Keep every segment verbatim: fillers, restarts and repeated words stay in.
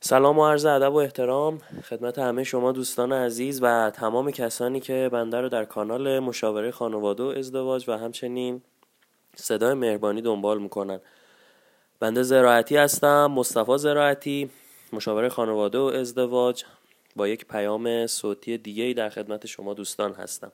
سلام و عرض ادب و احترام خدمت همه شما دوستان عزیز و تمام کسانی که بنده رو در کانال مشاوره خانواده و ازدواج و همچنین صدای مهربانی دنبال میکنن. بنده زراعتی هستم، مصطفی زراعتی، مشاوره خانواده و ازدواج، با یک پیام صوتی دیگه‌ای در خدمت شما دوستان هستم.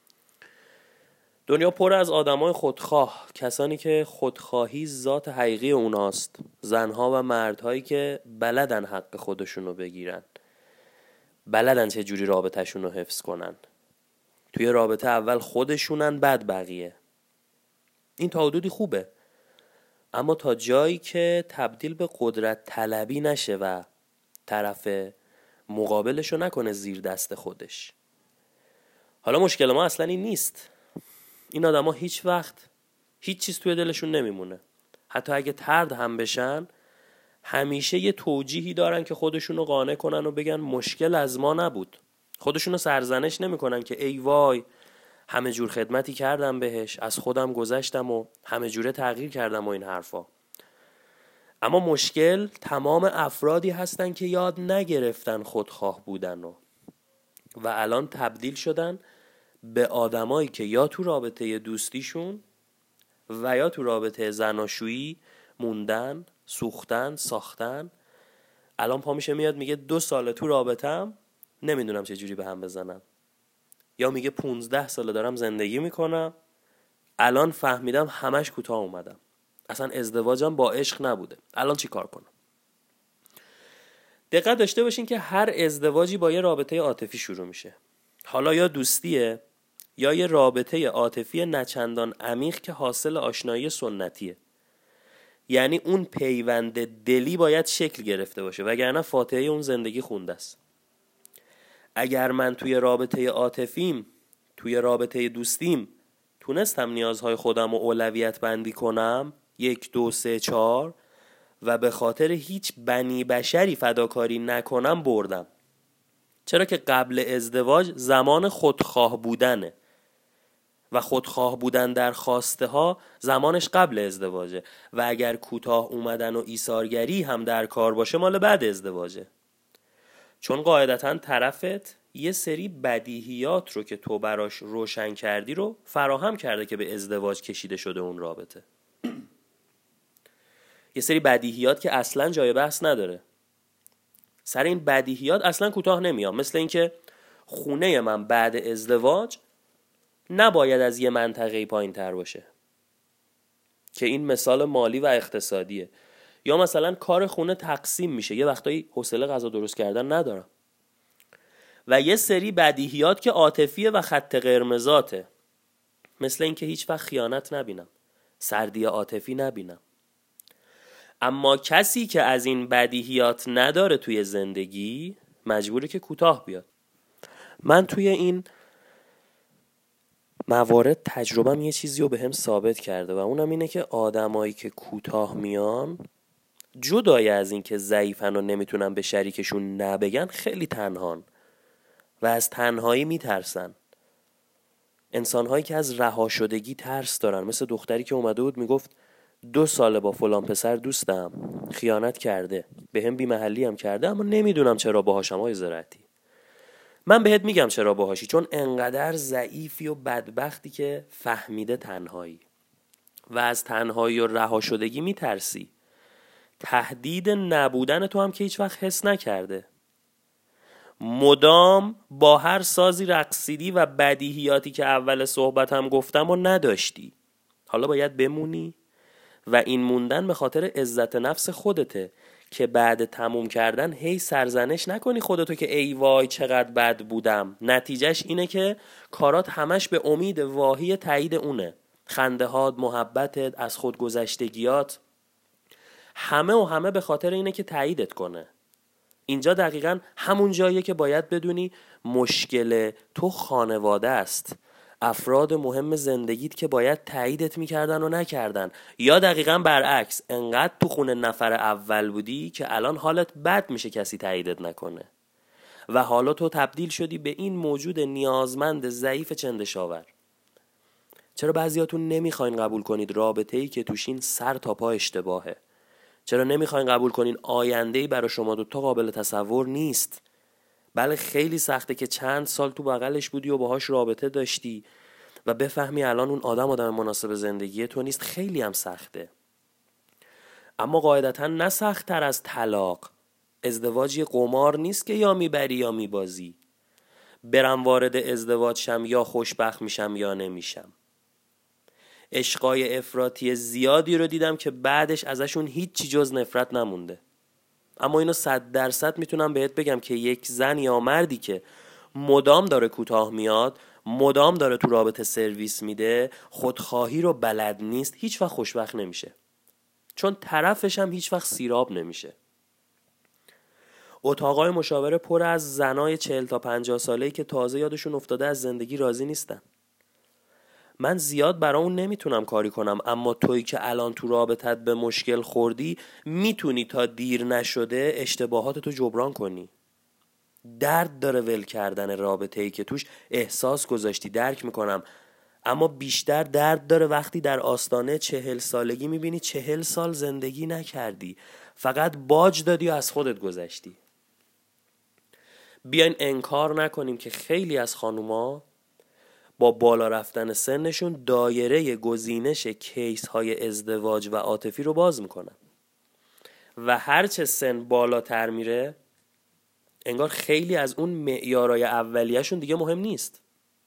دنیا پر از آدمای خودخواه، کسانی که خودخواهی ذات حقیقی اوناست، زنها و مردهایی که بلدن حق خودشونو بگیرن، بلدن چه جوری رابطه‌شونو حفظ کنن. توی رابطه اول خودشونن، بعد بقیه. این تا حدودی خوبه، اما تا جایی که تبدیل به قدرت طلبی نشه و طرف مقابلشو نکنه زیر دست خودش. حالا مشکل ما اصلا این نیست. این آدم ها هیچ وقت هیچ چیز توی دلشون نمیمونه. حتی اگه طرد هم بشن، همیشه یه توجیهی دارن که خودشونو قانع کنن و بگن مشکل از ما نبود. خودشونو سرزنش نمیکنن که ای وای همه جور خدمتی کردم بهش، از خودم گذشتم و همه جوره تغییر کردم و این حرفا. اما مشکل تمام افرادی هستن که یاد نگرفتن خودخواه بودن و و الان تبدیل شدن به آدمایی که یا تو رابطه دوستیشون و یا تو رابطه زناشویی موندن، سوختن، ساختن. الان پا میشه میاد میگه دو ساله تو رابطم، نمیدونم چه جوری به هم بزنم. یا میگه پونزده ساله دارم زندگی میکنم، الان فهمیدم همش کوتاه اومدم، اصلا ازدواجم با عشق نبوده، الان چی کار کنم؟ دقت داشته باشین که هر ازدواجی با یه رابطه عاطفی شروع میشه. حالا یا دوستیه یا یه رابطه عاطفی نچندان عمیق که حاصل آشنایی سنتیه. یعنی اون پیوند دلی باید شکل گرفته باشه، وگرنه فاتحه اون زندگی خونده است. اگر من توی رابطه عاطفیم، توی رابطه دوستیم تونستم نیازهای خودم رو اولویت بندی کنم، یک دو سه چهار، و به خاطر هیچ بنی بشری فداکاری نکنم، بردم. چرا که قبل ازدواج زمان خودخواه بودنه و خودخواه بودن در خواسته ها زمانش قبل ازدواجه و اگر کوتاه اومدن و ایثارگری هم در کار باشه مال بعد ازدواجه. چون قاعدتاً طرفت یه سری بدیهیات رو که تو براش روشن کردی رو فراهم کرده که به ازدواج کشیده شده اون رابطه. یه سری بدیهیات که اصلاً جای بحث نداره. سر این بدیهیات اصلاً کوتاه نمیام. مثل اینکه خونه من بعد ازدواج نباید از یه منطقه پایین تر باشه، که این مثال مالی و اقتصادیه. یا مثلا کار خونه تقسیم میشه، یه وقتایی حوصله غذا درست کردن ندارم. و یه سری بدیهیات که عاطفیه و خط قرمزاته، مثل اینکه هیچ وقت خیانت نبینم، سردی عاطفی نبینم. اما کسی که از این بدیهیات نداره توی زندگی مجبوره که کوتاه بیاد. من توی این موارد تجربه‌م یه چیزی رو به هم ثابت کرده و اونم اینه که آدمایی که کوتاه میان، جدای از این که ضعیفن و نمیتونن به شریکشون نبگن، خیلی تنهان و از تنهایی میترسن. انسان‌هایی که از رها شدگی ترس دارن، مثل دختری که اومده بود میگفت دو ساله با فلان پسر دوستم، خیانت کرده، به هم بی‌محلی هم کرده، اما نمیدونم چرا باهاشم. های زراعتی، من بهت میگم چرا باهاشی، چون انقدر ضعیفی و بدبختی که فهمیده تنهایی و از تنهایی و رها شدگی میترسی. تهدید نبودن تو هم که هیچ وقت حس نکرده، مدام با هر سازی رقصیدی و بدیهیاتی که اول صحبت هم گفتم و نداشتی. حالا باید بمونی و این موندن به خاطر عزت نفس خودته که بعد تموم کردن هی سرزنش نکنی خودتو که ای وای چقدر بد بودم. نتیجهش اینه که کارات همش به امید واهی تایید اونه. خنده هات، محبتت، از خود گذشتگیات، همه و همه به خاطر اینه که تاییدت کنه. اینجا دقیقاً همون جاییه که باید بدونی مشکل تو خانواده است، افراد مهم زندگیت که باید تاییدت میکردن و نکردن. یا دقیقاً برعکس، انقدر تو خونه نفر اول بودی که الان حالت بد میشه کسی تاییدت نکنه و حالا تو تبدیل شدی به این موجود نیازمند ضعیف چندشاور. چرا بعضیاتون نمیخواین قبول کنید رابطه‌ای که توشین سر تا پا اشتباهه؟ چرا نمیخواین قبول کنین آینده‌ای برای شما دوتا قابل تصور نیست؟ بله خیلی سخته که چند سال تو بغلش بودی و باهاش رابطه داشتی و بفهمی الان اون آدم آدم مناسب زندگی تو نیست. خیلی هم سخته. اما قاعدتا نه سخت‌تر از طلاق. ازدواج یه قمار نیست که یا میبری یا میبازی. برم وارد ازدواج شم یا خوشبخت میشم یا نمیشم. عشقای افراطی زیادی رو دیدم که بعدش ازشون هیچی جز نفرت نمونده. اما اینو صد درصد میتونم بهت بگم که یک زن یا مردی که مدام داره کوتاه میاد، مدام داره تو رابطه سرویس میده، خودخواهی رو بلد نیست، هیچ وقت خوشبخت نمیشه. چون طرفش هم هیچ وقت سیراب نمیشه. اتاقای مشاوره پر از زنای چهل تا پنجاه ساله‌ای که تازه یادشون افتاده از زندگی راضی نیستن. من زیاد برای اون نمیتونم کاری کنم، اما تویی که الان تو رابطت به مشکل خوردی میتونی تا دیر نشده اشتباهاتتو جبران کنی. درد داره ول کردن رابطه‌ای که توش احساس گذاشتی، درک میکنم، اما بیشتر درد داره وقتی در آستانه چهل سالگی میبینی چهل سال زندگی نکردی، فقط باج دادی و از خودت گذشتی. بیاین انکار نکنیم که خیلی از خانوما با بالا رفتن سنشون دایره گزینش کیس های ازدواج و عاطفی رو باز میکنن و هرچه سن بالاتر میره انگار خیلی از اون معیارای اولیه‌شون دیگه مهم نیست.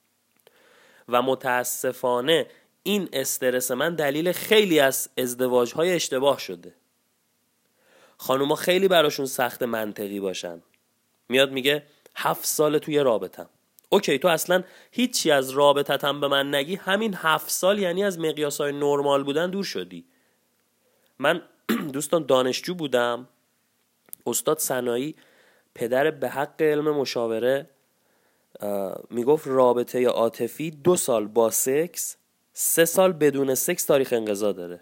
و متاسفانه این استرس من دلیل خیلی از ازدواج‌های اشتباه شده. خانوما خیلی براشون سخت منطقی باشن. میاد میگه هفت سال توی رابطم. اوکی، تو اصلا هیچی از رابطت هم به من نگی، همین هفت سال یعنی از مقیاسای نرمال بودن دور شدی. من دوستان دانشجو بودم، استاد سنایی پدر به حق علم مشاوره میگفت رابطه عاطفی دو سال با سکس، سه سال بدون سکس تاریخ انقضا داره.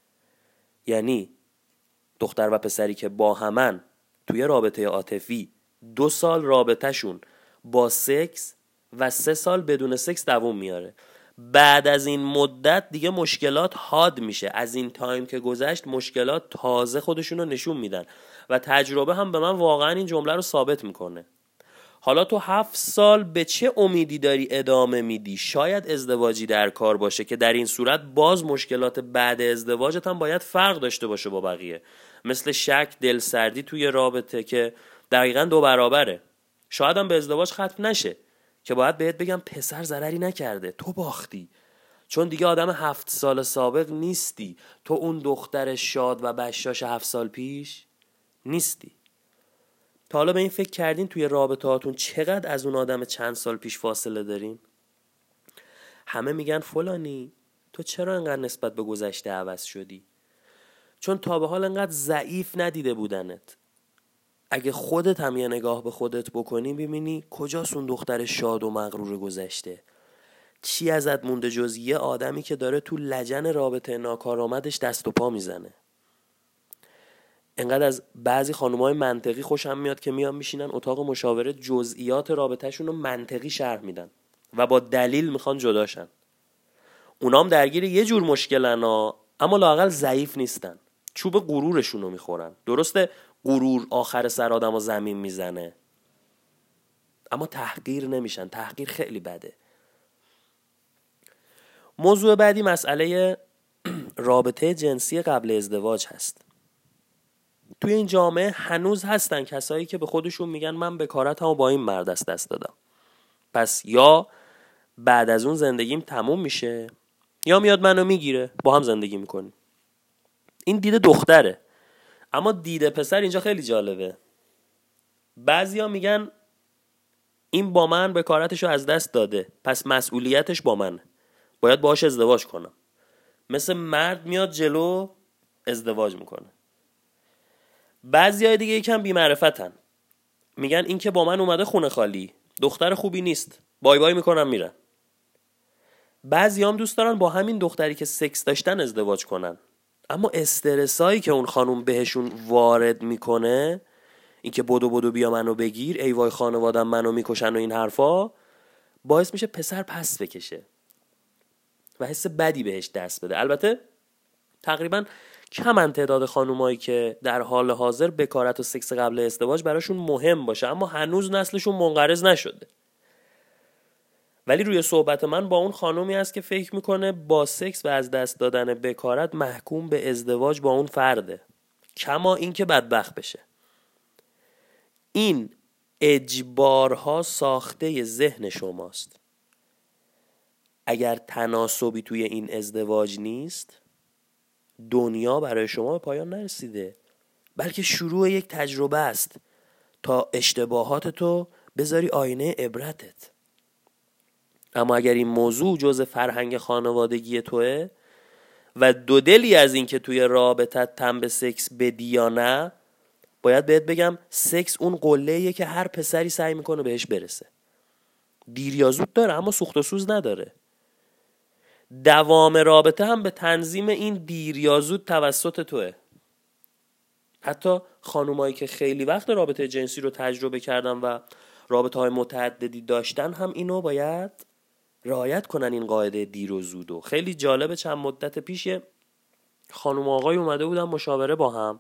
یعنی دختر و پسری که با همن توی رابطه عاطفی دو سال رابطهشون با سکس و سه سال بدون سکس دوام میاره. بعد از این مدت دیگه مشکلات حاد میشه. از این تایم که گذشت مشکلات تازه خودشون رو نشون میدن و تجربه هم به من واقعا این جمله رو ثابت میکنه. حالا تو هفت سال به چه امیدی داری ادامه میدی؟ شاید ازدواجی در کار باشه که در این صورت باز مشکلات بعد ازدواجت هم باید فرق داشته باشه با بقیه، مثل شک، دلسردی توی رابطه که دقیقاً دو برابره. شاید هم به ازدواج ختم نشه که باید بهت بگم پسر ضرری نکرده، تو باختی، چون دیگه آدم هفت سال سابق نیستی. تو اون دختر شاد و بشاش هفت سال پیش نیستی. تا حالا به این فکر کردین توی رابطه هاتون چقدر از اون آدم چند سال پیش فاصله دارین؟ همه میگن فلانی تو چرا انقدر نسبت به گذشته عوض شدی؟ چون تا به حال انقدر ضعیف ندیده بودنت. اگه خودت هم یه نگاه به خودت بکنی ببینی کجاست اون دختر شاد و مغرور گذشته؟ چی ازت مونده جز یه آدمی که داره تو لجن رابطه ناکارآمدش دست و پا میزنه؟ انقدر از بعضی خانومای منطقی خوشم میاد که میان میشینن اتاق مشاوره جزئیات رابطهشون رو منطقی شرح میدن و با دلیل میخوان جداشن. اونام درگیر یه جور مشکلن ها، اما لااقل ضعیف نیستن. چوب غرورشون رو میخورن. درسته غرور آخر سر آدم رو زمین میزنه، اما تحقیر نمیشن. تحقیر خیلی بده. موضوع بعدی مسئله رابطه جنسی قبل ازدواج هست. توی این جامعه هنوز هستن کسایی که به خودشون میگن من بکارتمو با این مرد از دست دادم، پس یا بعد از اون زندگیم تموم میشه یا میاد منو میگیره، با هم زندگی میکنیم. این دیده دختره. اما دیده پسر اینجا خیلی جالبه. بعضیا میگن این با من بکارتشو از دست داده، پس مسئولیتش با من، باید باهاش ازدواج کنم. مثل مرد میاد جلو ازدواج میکنه. بعضیای دیگه یکم بی‌معرفتن، میگن این که با من اومده خونه خالی، دختر خوبی نیست، بای بای میکنم میرن. بعضیام دوست دارن با همین دختری که سکس داشتن ازدواج کنن، اما استرسایی که اون خانوم بهشون وارد میکنه، این که بدو بدو بیا منو بگیر، ای وای خانوادم منو میکشن و این حرفا، باعث میشه پسر پس بکشه و حس بدی بهش دست بده. البته تقریبا کمن تعداد خانومایی که در حال حاضر بکارت و سکس قبل ازدواج براشون مهم باشه، اما هنوز نسلشون منقرض نشده. ولی روی صحبت من با اون خانومی هست که فکر میکنه با سکس و از دست دادن بکارت محکوم به ازدواج با اون فرده، کما این که بدبخت بشه. این اجبارها ساخته ذهن شماست. اگر تناسبی توی این ازدواج نیست، دنیا برای شما به پایان نرسیده، بلکه شروع یک تجربه است تا اشتباهاتتو بذاری آینه عبرتت. اما اگر این موضوع جزء فرهنگ خانوادگی توه و دو دلی از این که توی رابطت تن به سکس بدی یا نه، باید بهت بگم سکس اون قله‌ایه که هر پسری سعی میکنه بهش برسه. دیر یا زود داره، اما سوخت و سوز نداره. دوام رابطه هم به تنظیم این دیر یا زود توسط توه. حتی خانومایی که خیلی وقت رابطه جنسی رو تجربه کردن و رابطه های متعددی داشتن هم اینو باید رعایت کنن، این قاعده دیر و زودو. خیلی جالبه، چند مدت پیش خانوم آقای اومده بودن مشاوره با هم.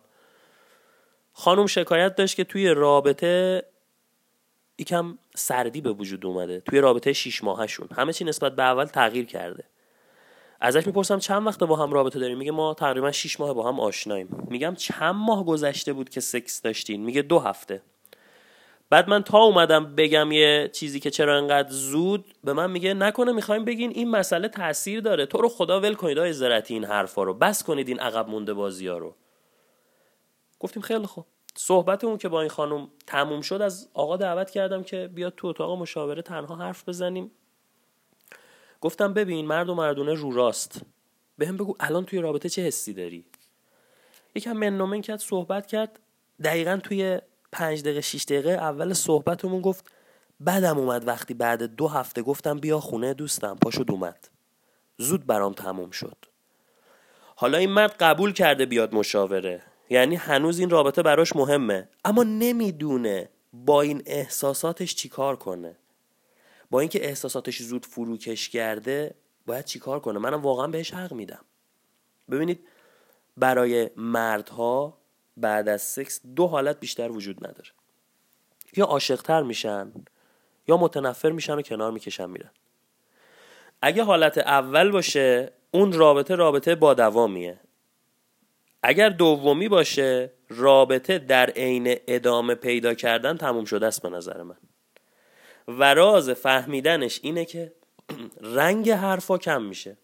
خانوم شکایت داشت که توی رابطه یکم سردی به وجود اومده، توی رابطه شیش ماهشون همه چی نسبت به اول تغییر کرده. ازش میپرسم چند وقته با هم رابطه داریم؟ میگه ما تقریبا شیش ماه با هم آشناییم. میگم چند ماه گذشته بود که سکس داشتین؟ میگه دو هفته. بعد من تا اومدم بگم یه چیزی که چرا انقدر زود، به من میگه نکنه میخوایم بگین این مسئله تاثیر داره، تو رو خدا ول کنید آقای زرتی این حرفا رو، بس کنید این عقب مونده بازی‌ها رو. گفتیم خیلی خوب. صحبتمون که با این خانم تموم شد، از آقا دعوت کردم که بیاد تو اتاق مشاوره تنها حرف بزنیم. گفتم ببین مرد و مردونه رو راست، بهم بگو الان توی رابطه چه حسی داری؟ یکم منومن کرد، صحبت کرد. دقیقاً توی پنج دقیقه شیش دقیقه اول صحبتمون گفت بعدم اومد وقتی بعد دو هفته گفتم بیا خونه دوستم، پاشد اومد. زود برام تموم شد. حالا این مرد قبول کرده بیاد مشاوره، یعنی هنوز این رابطه براش مهمه، اما نمیدونه با این احساساتش چی کار کنه. با اینکه احساساتش زود فروکش کرده باید چی کار کنه. منم واقعا بهش حق میدم. ببینید برای مردها بعد از سکس دو حالت بیشتر وجود نداره، یا عاشق‌تر میشن یا متنفر میشن و کنار میکشن میرن. اگه حالت اول باشه اون رابطه رابطه با دوامیه. اگر دومی باشه رابطه در عین ادامه پیدا کردن تموم شده است به نظر من. و راز فهمیدنش اینه که رنگ حرفا کم میشه.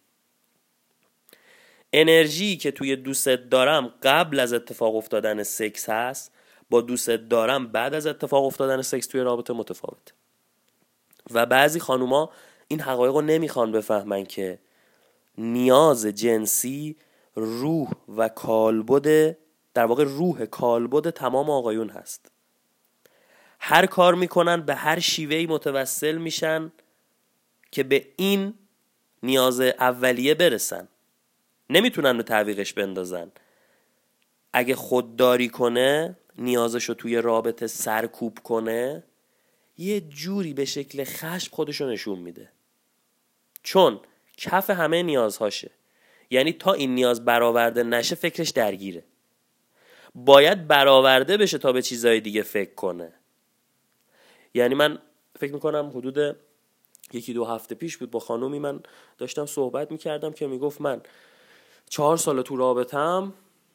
انرژی که توی دوست دارم قبل از اتفاق افتادن سکس هست با دوست دارم بعد از اتفاق افتادن سکس توی رابطه متفاوته. و بعضی خانوما این حقایق رو نمیخوان بفهمن که نیاز جنسی روح و کالبد، در واقع روح کالبد تمام آقایون هست. هر کار میکنن به هر شیوهی متوسل میشن که به این نیاز اولیه برسن. نمیتونن به تعویقش بندازن. اگه خودداری کنه، نیازشو توی رابطه سرکوب کنه، یه جوری به شکل خشم خودشو نشون میده، چون کف همه نیازهاشه. یعنی تا این نیاز برآورده نشه فکرش درگیره. باید برآورده بشه تا به چیزای دیگه فکر کنه. یعنی من فکر میکنم حدود یکی دو هفته پیش بود با خانومی من داشتم صحبت میکردم که میگفت من چهار سال تو رابطم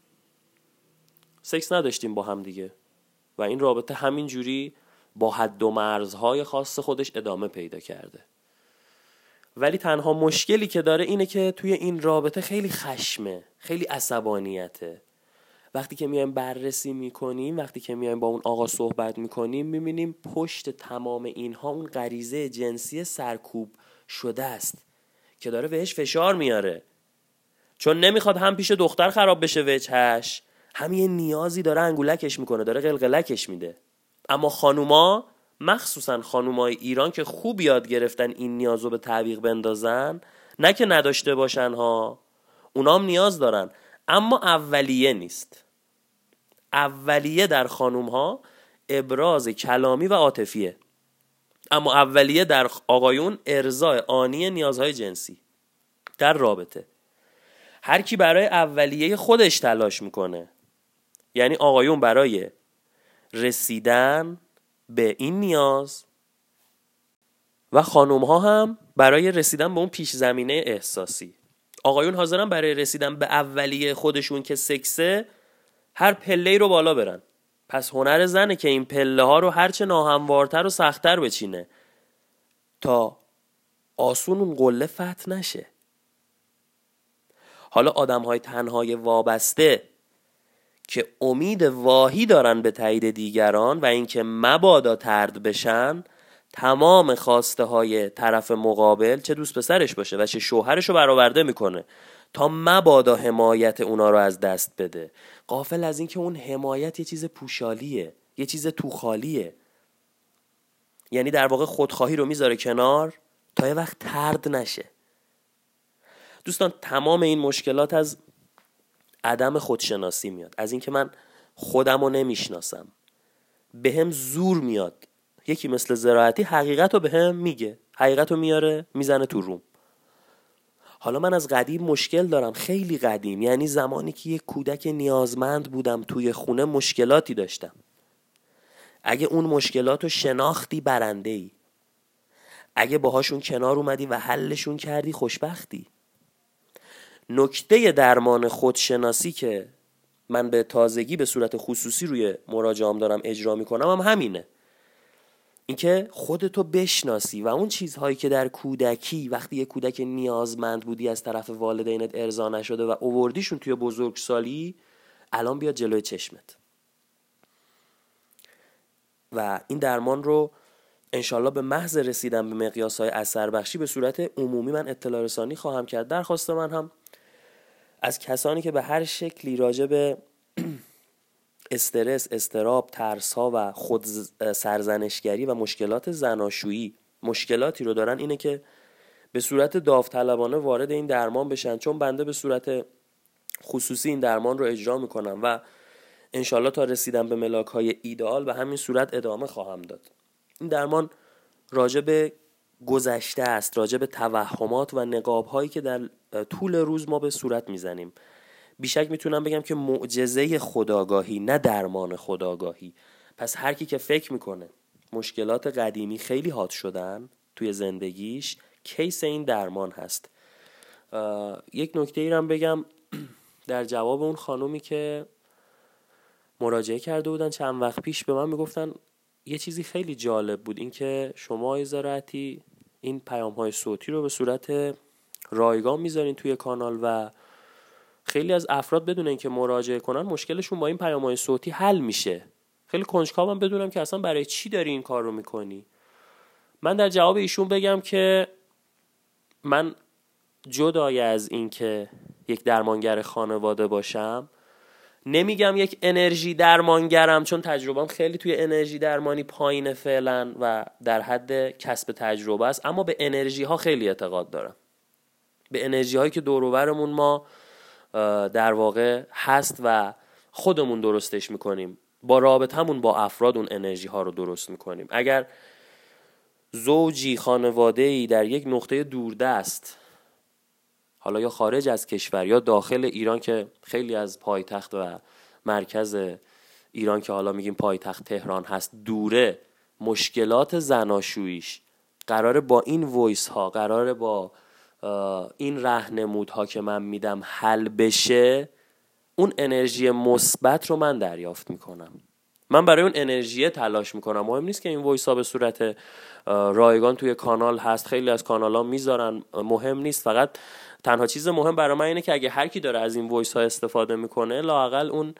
سکس نداشتیم با هم دیگه و این رابطه همین جوری با حد و مرزهای خاص خودش ادامه پیدا کرده. ولی تنها مشکلی که داره اینه که توی این رابطه خیلی خشمه، خیلی عصبانیته. وقتی که میایم بررسی میکنیم، وقتی که میایم با اون آقا صحبت میکنیم، میبینیم پشت تمام اینها اون غریزه جنسی سرکوب شده است که داره بهش فشار میاره، چون نمیخواد هم پیش دختر خراب بشه وجهش، هم یه نیازی داره انگولکش میکنه، داره قلقلکش میده. اما خانوما، مخصوصا خانومای ایران که خوب یاد گرفتن این نیازو به تعویق بندازن، نه که نداشته باشن ها، اونام نیاز دارن، اما اولیه نیست. اولیه در خانوم ها ابراز کلامی و عاطفیه، اما اولیه در آقایون ارضاء آنی نیازهای جنسی در رابطه. هر کی برای اولیه خودش تلاش میکنه. یعنی آقایون برای رسیدن به این نیاز و خانوم ها هم برای رسیدن به اون پیش زمینه احساسی. آقایون حاضرن برای رسیدن به اولیه خودشون که سکسه هر پله‌ای رو بالا برن. پس هنر زنه که این پله ها رو هرچه ناهموارتر و سخت‌تر بچینه تا آسون اون قله فتح نشه. حالا آدم های تنهای وابسته که امید واهی دارن به تایید دیگران و اینکه مبادا طرد بشن، تمام خواسته های طرف مقابل چه دوست پسرش باشه و چه شوهرش رو برآورده میکنه تا مبادا حمایت اونا رو از دست بده، غافل از اینکه اون حمایت یه چیز پوشالیه، یه چیز توخالیه. یعنی در واقع خودخواهی رو میذاره کنار تا یه وقت طرد نشه. دوستان تمام این مشکلات از عدم خودشناسی میاد، از اینکه من خودم رو نمیشناسم. به هم زور میاد. یکی مثل زراعتی حقیقت رو به هم میگه، حقیقت رو میاره میزنه تو روم. حالا من از قدیم مشکل دارم، خیلی قدیم، یعنی زمانی که یک کودک نیازمند بودم توی خونه مشکلاتی داشتم. اگه اون مشکلات رو شناختی برنده ای، اگه باهاشون کنار اومدی و حلشون کردی خوشبختی. نکته درمان خودشناسی که من به تازگی به صورت خصوصی روی مراجعام دارم اجرا میکنم هم همینه، اینکه خودتو بشناسی و اون چیزهایی که در کودکی وقتی یه کودک نیازمند بودی از طرف والدینت ارضا نشده و آوردیشون توی بزرگسالی، الان بیاد جلوی چشمت. و این درمان رو انشالله به محض رسیدن به مقیاس‌های اثر بخشی به صورت عمومی من اطلاع رسانی خواهم کرد. درخواست من هم از کسانی که به هر شکلی راجع به استرس، اضطراب، ترس‌ها و خود سرزنشگری و مشکلات زناشویی مشکلاتی رو دارن اینه که به صورت داوطلبانه وارد این درمان بشن، چون بنده به صورت خصوصی این درمان رو اجرا میکنم و انشالله تا رسیدن به ملاک‌های ایدئال به همین صورت ادامه خواهم داد. این درمان راجع به گذشته است، راجع به توهمات و نقاب‌هایی که در طول روز ما به صورت میزنیم. بیشک میتونم بگم که معجزه خودآگاهی، نه درمان خودآگاهی. پس هر کی که فکر میکنه مشکلات قدیمی خیلی حاد شدن توی زندگیش، کیس این درمان هست. یک نکته ای رو بگم در جواب اون خانومی که مراجعه کرده بودن چند وقت پیش، به من میگفتن یه چیزی خیلی جالب بود، این که شما آقای زراعتی این پیام‌های صوتی رو به صورت رایگان میذارین توی کانال و خیلی از افراد بدون اینکه مراجعه کنن مشکلشون با این پیام‌های صوتی حل میشه. خیلی کنجکاوم بدونم که اصلا برای چی داری این کار رو میکنی. من در جواب ایشون بگم که من جدای از این که یک درمانگر خانواده باشم، نمیگم یک انرژی درمانگرم، چون تجربه‌ام خیلی توی انرژی درمانی پایینه فعلا و در حد کسب تجربه است، اما به انرژی ها خیلی اعتقاد دارم. به انرژی هایی که دور و برمون ما در واقع هست و خودمون درستش میکنیم، با رابطمون با افراد اون انرژی ها رو درست میکنیم. اگر زوجی، خانواده‌ای در یک نقطه دوردست، حالا یا خارج از کشور یا داخل ایران که خیلی از پایتخت و مرکز ایران که حالا میگیم پایتخت تهران هست دوره، مشکلات زناشوییش قراره با این وایس ها، قراره با این راهنمودها که من میدم حل بشه، اون انرژی مثبت رو من دریافت میکنم. من برای اون انرژی تلاش میکنم. مهم نیست که این وایس ها به صورت رایگان توی کانال هست، خیلی از کانال ها میذارن، مهم نیست. فقط تنها چیز مهم برای من اینه که اگه هر کی داره از این وایس ها استفاده میکنه لااقل اون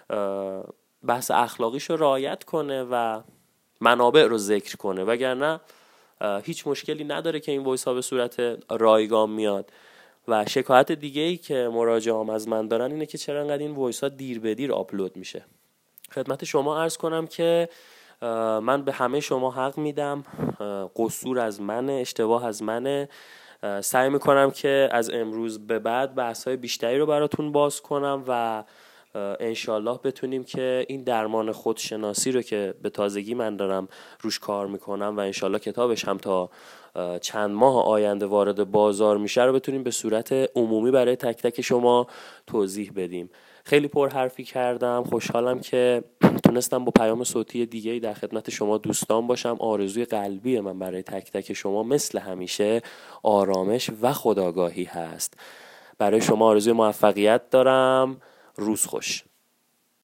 بحث اخلاقیش رو رعایت کنه و منابع رو ذکر کنه، وگرنه هیچ مشکلی نداره که این وایس ها به صورت رایگان میاد. و شکایت دیگه ای که مراجعان از من دارن اینه که چرا انقدر این وایس ها دیر به دیر آپلود میشه. خدمت شما عرض کنم که من به همه شما حق میدم، قصور از منه، اشتباه از منه. سعی میکنم که از امروز به بعد بحث‌های بیشتری رو براتون باز کنم و انشالله بتونیم که این درمان خودشناسی رو که به تازگی من دارم روش کار میکنم و انشالله کتابش هم تا چند ماه آینده وارد بازار میشه رو بتونیم به صورت عمومی برای تک تک شما توضیح بدیم. خیلی پر حرفی کردم، خوشحالم که تونستم با پیام صوتی دیگه‌ای در خدمت شما دوستان باشم. آرزوی قلبی من برای تک تک شما مثل همیشه آرامش و خودآگاهی هست. برای شما آرزوی موفقیت دارم. روز خوش.